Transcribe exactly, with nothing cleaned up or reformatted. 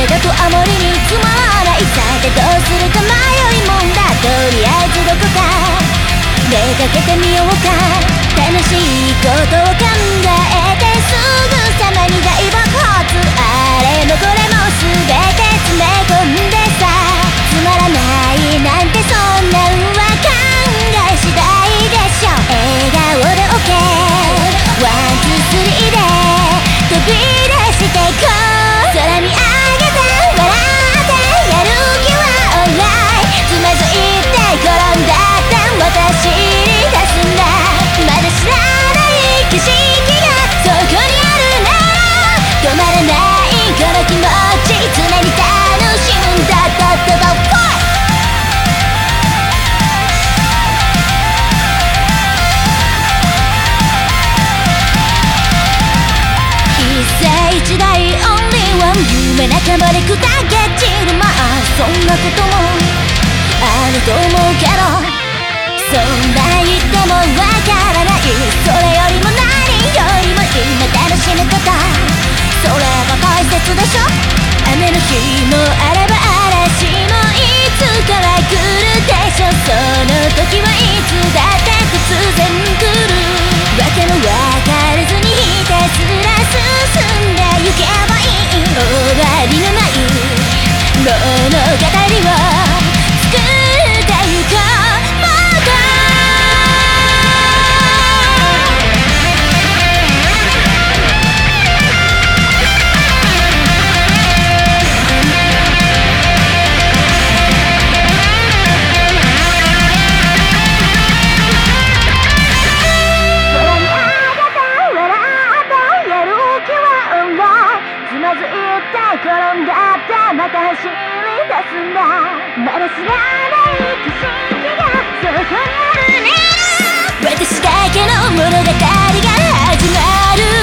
だとあまりにつまらない。さてどうするか迷いもんだ。とりあえずどこか出かけてみようか。楽しいことを考えてすぐさまに大爆発。あれもこれも全て詰め込んでさ。つまらないなんてそんなんは考え次第でしょ。笑顔で OK ワンツースリーで飛び出してこう。空見上げて笑ってやる気はオンライン。つまずいて転んだって私に出すんだ。まだ知らない景色がそこにあるなら止まらないこの気持ち常に楽しむんだ。ドッドドッポイ一世一代オンリーワン夢半ばで砕け散る。まあそんなこともあると思うけどそんな言ってもわからない。それよりも何よりも今楽しむこと、それが大切でしょ。雨の日もあれば嵐もいつかは来るでしょ。その時はいつだって突然来る。わけのわからずにひたすら進んでゆけばいい。終わりのない物語を作ってゆこう。まずいって転んだってまた走り出すんだ。まだ知らない景色がそこにあるね。私だけの物語が始まる。